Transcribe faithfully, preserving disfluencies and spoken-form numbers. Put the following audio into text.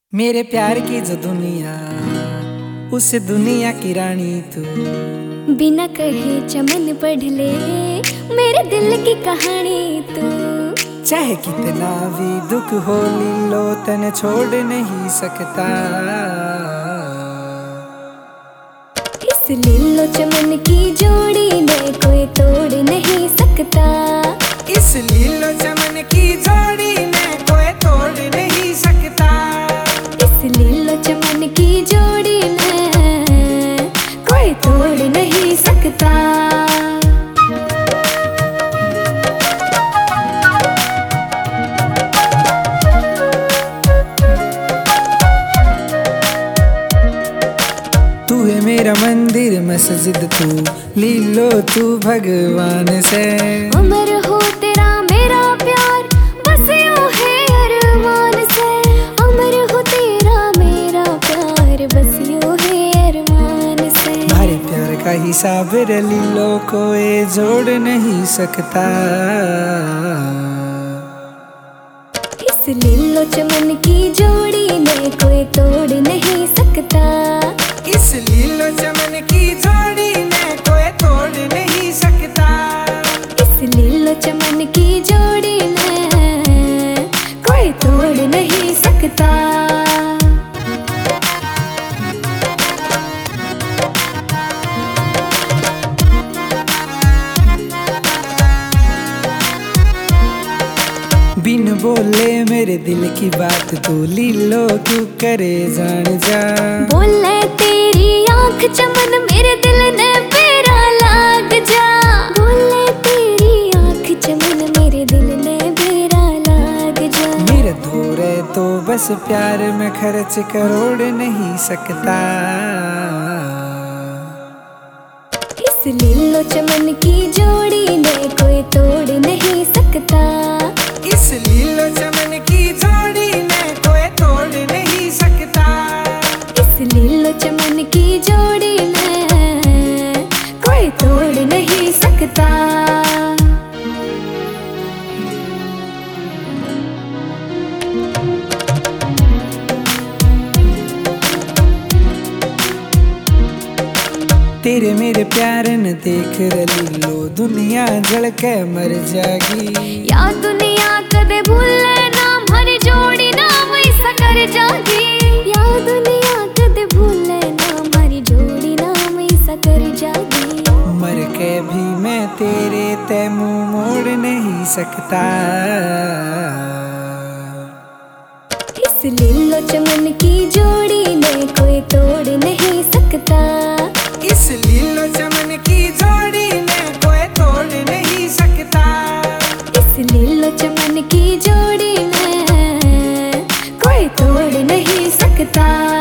मेरे प्यार की जो दुनिया, उस दुनिया की रानी तू। बिना कहे चमन पढ़ ले मेरे दिल की कहानी तू। चाहे कितना भी दुख हो लीलो तने छोड़ नहीं सकता। इस लीलो चमन की जोड़ी ने कोई तोड़ नहीं सकता। इस लीलो चमन की जोड़ी ने कोई तोड़ नहीं सकता। इस लीलो चमन की जोड़ी ने कोई तोड़ नहीं सकता। तू है मेरा मंदिर मस्जिद, तू लीलो तू भगवान से। अमर हो तेरा मेरा प्यार बस यूं है अरमान से। अमर हो तेरा मेरा प्यार बस यूं है अरमान से। हमारे प्यार का हिसाब लीलो कोई जोड़ नहीं सकता। इस लीलो चमन की जोड़ी ने कोई तोड़ नहीं सकता। इस लीलो चमन की जोड़ी ने कोई तोड़ नहीं सकता। इस लीलो चमन की जोड़ी ने कोई तोड़ नहीं सकता। बिन बोले मेरे दिल की बात तू लीलो तू करे जान जा। बोले तेरी आंख चमन मेरे दिल ने बेरा लाग जा। बोले तेरी आंख चमन मेरे दिल ने बेरा लाग जा। मेरे धोरे तो बस प्यार में खर्च करोड़ नहीं सकता। इस लीलो चमन की जोड़ी ने कोई तोड़ नहीं सकता। इस लीलो चमन की जोड़ी ने कोई तोड़ नहीं सकता। इस लीलो चमन की जोड़ी ने कोई तोड़ नहीं सकता। तेरे मेरे प्यार न देख लीलो दुनिया जल के मर जागी। या दुनिया कदे भूले ना हमारी जोड़ी ना वैसा कर जागी। या दुनिया कदे भूले ना हमारी जोड़ी ना वैसा कर जागी। मर के भी मैं तेरे ते मुंह मोड़ नहीं सकता। इस लीलो चमन की जोड़ी ने कोई तोड़ नहीं सकता। इस लीलो चमन की जोड़ी ने कोई तोड़ नहीं सकता। इस लीलो चमन की जोड़ी ने कोई तोड़ नहीं सकता।